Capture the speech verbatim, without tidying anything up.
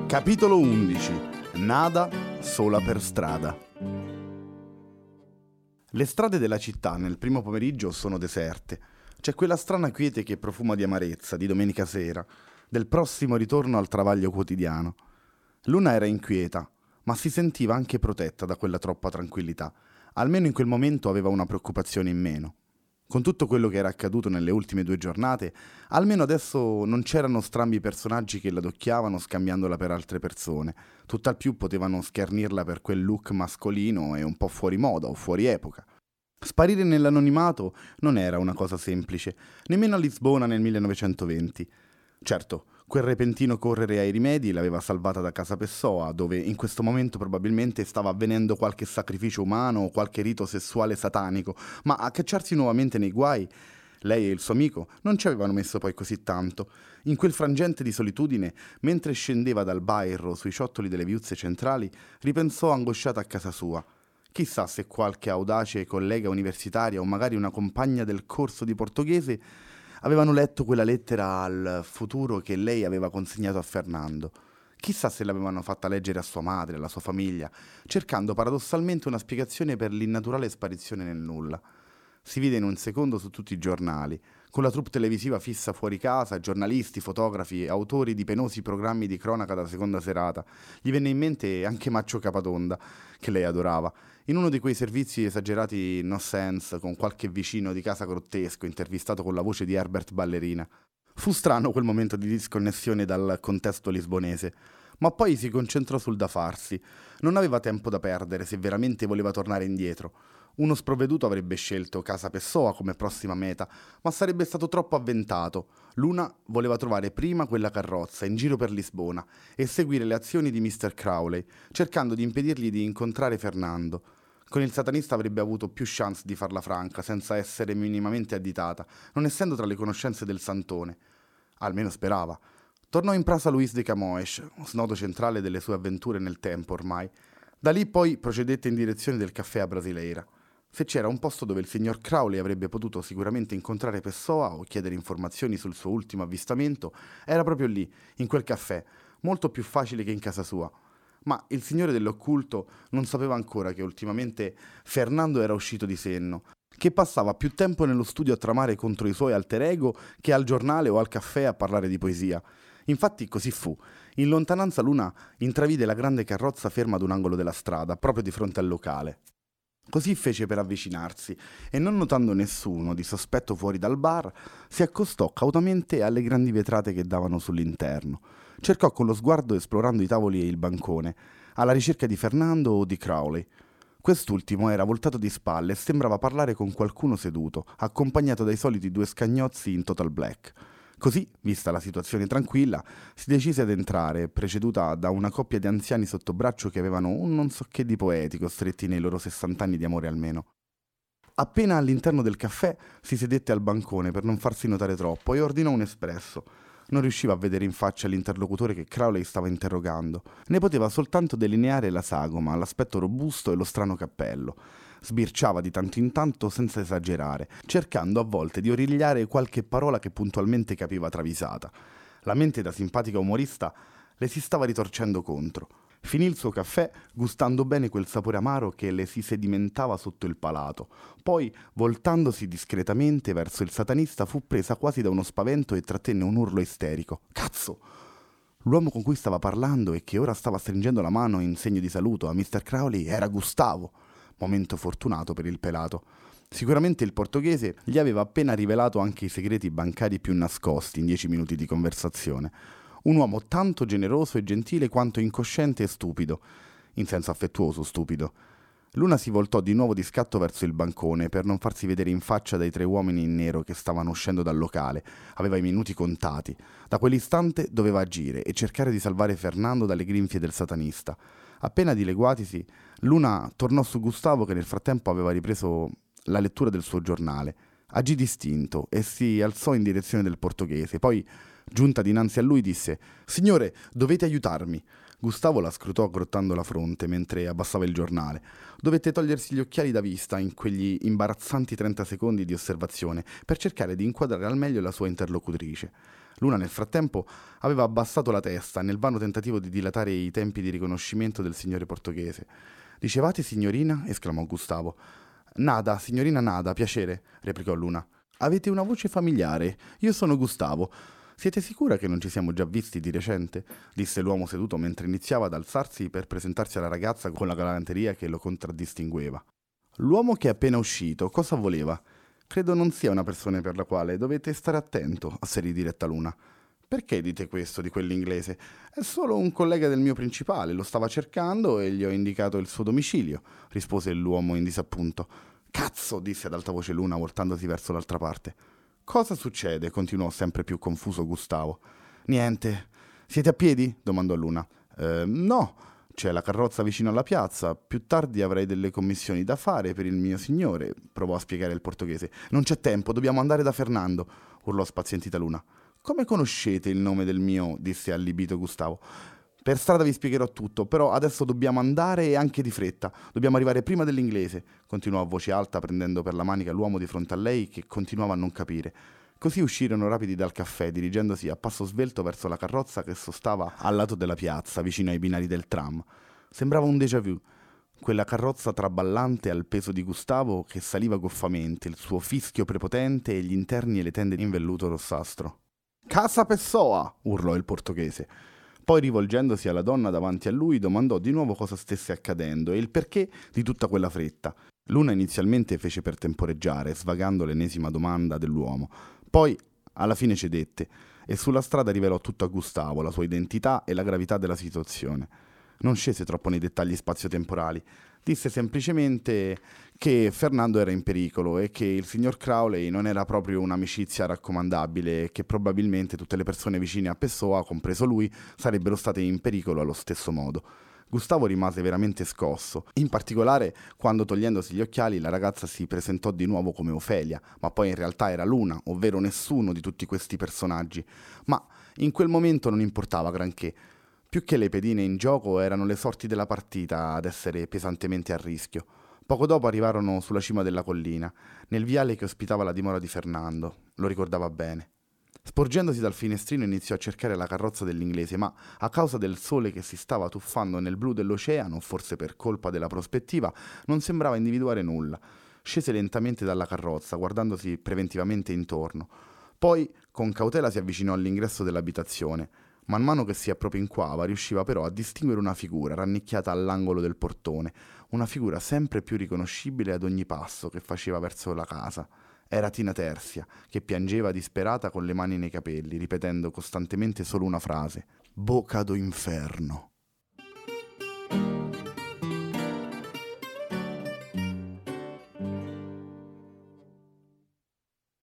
Capitolo undici. Nada sola per strada. Le strade della città nel primo pomeriggio sono deserte. C'è quella strana quiete che profuma di amarezza, di domenica sera, del prossimo ritorno al travaglio quotidiano. Luna era inquieta, ma si sentiva anche protetta da quella troppa tranquillità. Almeno in quel momento aveva una preoccupazione in meno. Con tutto quello che era accaduto nelle ultime due giornate, almeno adesso non c'erano strambi personaggi che la adocchiavano scambiandola per altre persone. Tutt'al più potevano schernirla per quel look mascolino e un po' fuori moda o fuori epoca. Sparire nell'anonimato non era una cosa semplice, nemmeno a Lisbona nel millenovecentoventi. Certo, quel repentino correre ai rimedi l'aveva salvata da Casa Pessoa, dove in questo momento probabilmente stava avvenendo qualche sacrificio umano o qualche rito sessuale satanico, ma a cacciarsi nuovamente nei guai, lei e il suo amico non ci avevano messo poi così tanto. In quel frangente di solitudine, mentre scendeva dal bairro sui ciottoli delle viuzze centrali, ripensò angosciata a casa sua. Chissà se qualche audace collega universitaria o magari una compagna del corso di portoghese avevano letto quella lettera al futuro che lei aveva consegnato a Fernando. Chissà se l'avevano fatta leggere a sua madre, alla sua famiglia, cercando paradossalmente una spiegazione per l'innaturale sparizione nel nulla. Si vide in un secondo su tutti i giornali, con la troupe televisiva fissa fuori casa, giornalisti, fotografi, autori di penosi programmi di cronaca da seconda serata. Gli venne in mente anche Maccio Capatonda, che lei adorava, in uno di quei servizi esagerati no sense, con qualche vicino di casa grottesco intervistato con la voce di Herbert Ballerina. Fu strano quel momento di disconnessione dal contesto lisbonese, ma poi si concentrò sul da farsi. Non aveva tempo da perdere se veramente voleva tornare indietro. Uno sprovveduto avrebbe scelto Casa Pessoa come prossima meta, ma sarebbe stato troppo avventato. Luna voleva trovare prima quella carrozza in giro per Lisbona e seguire le azioni di mister Crowley, cercando di impedirgli di incontrare Fernando. Con il satanista avrebbe avuto più chance di farla franca, senza essere minimamente additata, non essendo tra le conoscenze del santone. Almeno sperava. Tornò in Praça Luís de Camões, snodo centrale delle sue avventure nel tempo ormai. Da lì poi procedette in direzione del caffè a Brasileira. Se c'era un posto dove il signor Crowley avrebbe potuto sicuramente incontrare Pessoa o chiedere informazioni sul suo ultimo avvistamento, era proprio lì, in quel caffè, molto più facile che in casa sua. Ma il signore dell'occulto non sapeva ancora che ultimamente Fernando era uscito di senno, che passava più tempo nello studio a tramare contro i suoi alter ego che al giornale o al caffè a parlare di poesia. Infatti così fu. In lontananza Luna intravide la grande carrozza ferma ad un angolo della strada, proprio di fronte al locale. Così fece per avvicinarsi e, non notando nessuno di sospetto fuori dal bar, si accostò cautamente alle grandi vetrate che davano sull'interno. Cercò con lo sguardo esplorando i tavoli e il bancone, alla ricerca di Fernando o di Crowley. Quest'ultimo era voltato di spalle e sembrava parlare con qualcuno seduto, accompagnato dai soliti due scagnozzi in total black. Così, vista la situazione tranquilla, si decise ad entrare, preceduta da una coppia di anziani sotto braccio che avevano un non so che di poetico stretti nei loro sessant'anni di amore almeno. Appena all'interno del caffè si sedette al bancone per non farsi notare troppo e ordinò un espresso. Non riusciva a vedere in faccia l'interlocutore che Crowley stava interrogando. Ne poteva soltanto delineare la sagoma, l'aspetto robusto e lo strano cappello. Sbirciava di tanto in tanto senza esagerare, cercando a volte di origliare qualche parola che puntualmente capiva travisata. La mente da simpatica umorista le si stava ritorcendo contro. Finì il suo caffè gustando bene quel sapore amaro che le si sedimentava sotto il palato. Poi, voltandosi discretamente verso il satanista, fu presa quasi da uno spavento e trattenne un urlo isterico. Cazzo! L'uomo con cui stava parlando e che ora stava stringendo la mano in segno di saluto a mister Crowley era Gustavo. Momento fortunato per il pelato. Sicuramente il portoghese gli aveva appena rivelato anche i segreti bancari più nascosti in dieci minuti di conversazione. Un uomo tanto generoso e gentile quanto incosciente e stupido, in senso affettuoso stupido. Luna si voltò di nuovo di scatto verso il bancone per non farsi vedere in faccia dai tre uomini in nero che stavano uscendo dal locale. Aveva i minuti contati. Da quell'istante doveva agire e cercare di salvare Fernando dalle grinfie del satanista. Appena dileguatisi, Luna tornò su Gustavo che nel frattempo aveva ripreso la lettura del suo giornale. Agì distinto e si alzò in direzione del portoghese. Poi, giunta dinanzi a lui, disse: «Signore, dovete aiutarmi». Gustavo la scrutò aggrottando la fronte mentre abbassava il giornale. Dovette togliersi gli occhiali da vista in quegli imbarazzanti trenta secondi di osservazione per cercare di inquadrare al meglio la sua interlocutrice. Luna nel frattempo aveva abbassato la testa nel vano tentativo di dilatare i tempi di riconoscimento del signore portoghese. «Dicevate, signorina?» esclamò Gustavo. «Nada, signorina Nada, piacere», replicò Luna. «Avete una voce familiare. Io sono Gustavo. Siete sicura che non ci siamo già visti di recente?» disse l'uomo seduto mentre iniziava ad alzarsi per presentarsi alla ragazza con la galanteria che lo contraddistingueva. «L'uomo che è appena uscito, cosa voleva?» «Credo non sia una persona per la quale dovete stare attento», asserì diretta Luna. «Perché dite questo di quell'inglese? È solo un collega del mio principale, lo stava cercando e gli ho indicato il suo domicilio», rispose l'uomo in disappunto. «Cazzo!» disse ad alta voce Luna, voltandosi verso l'altra parte. «Cosa succede?» continuò sempre più confuso Gustavo. «Niente. Siete a piedi?» domandò Luna. Eh, «No, c'è la carrozza vicino alla piazza. Più tardi avrei delle commissioni da fare per il mio signore», provò a spiegare il portoghese. «Non c'è tempo, dobbiamo andare da Fernando», urlò spazientita Luna. «Come conoscete il nome del mio?» disse allibito Gustavo. «Per strada vi spiegherò tutto, però adesso dobbiamo andare e anche di fretta. Dobbiamo arrivare prima dell'inglese», continuò a voce alta prendendo per la manica l'uomo di fronte a lei che continuava a non capire. Così uscirono rapidi dal caffè, dirigendosi a passo svelto verso la carrozza che sostava al lato della piazza, vicino ai binari del tram. Sembrava un déjà vu. Quella carrozza traballante al peso di Gustavo che saliva goffamente, il suo fischio prepotente e gli interni e le tende in velluto rossastro. «Casa Pessoa!» urlò il portoghese. Poi, rivolgendosi alla donna davanti a lui, domandò di nuovo cosa stesse accadendo e il perché di tutta quella fretta. Luna inizialmente fece per temporeggiare, svagando l'ennesima domanda dell'uomo. Poi, alla fine cedette, e sulla strada rivelò tutto a Gustavo, la sua identità e la gravità della situazione. Non scese troppo nei dettagli spazio-temporali. Disse semplicemente che Fernando era in pericolo e che il signor Crowley non era proprio un'amicizia raccomandabile e che probabilmente tutte le persone vicine a Pessoa, compreso lui, sarebbero state in pericolo allo stesso modo. Gustavo rimase veramente scosso, in particolare quando, togliendosi gli occhiali, la ragazza si presentò di nuovo come Ofelia, ma poi in realtà era Luna, ovvero nessuno di tutti questi personaggi. Ma in quel momento non importava granché. Più che le pedine in gioco erano le sorti della partita ad essere pesantemente a rischio. Poco dopo arrivarono sulla cima della collina, nel viale che ospitava la dimora di Fernando. Lo ricordava bene. Sporgendosi dal finestrino iniziò a cercare la carrozza dell'inglese, ma a causa del sole che si stava tuffando nel blu dell'oceano, forse per colpa della prospettiva, non sembrava individuare nulla. Scese lentamente dalla carrozza, guardandosi preventivamente intorno. Poi, con cautela, si avvicinò all'ingresso dell'abitazione. Man mano che si appropinquava, riusciva però a distinguere una figura rannicchiata all'angolo del portone, una figura sempre più riconoscibile ad ogni passo che faceva verso la casa. Era Tina Tersia, che piangeva disperata con le mani nei capelli, ripetendo costantemente solo una frase: «Boca do inferno».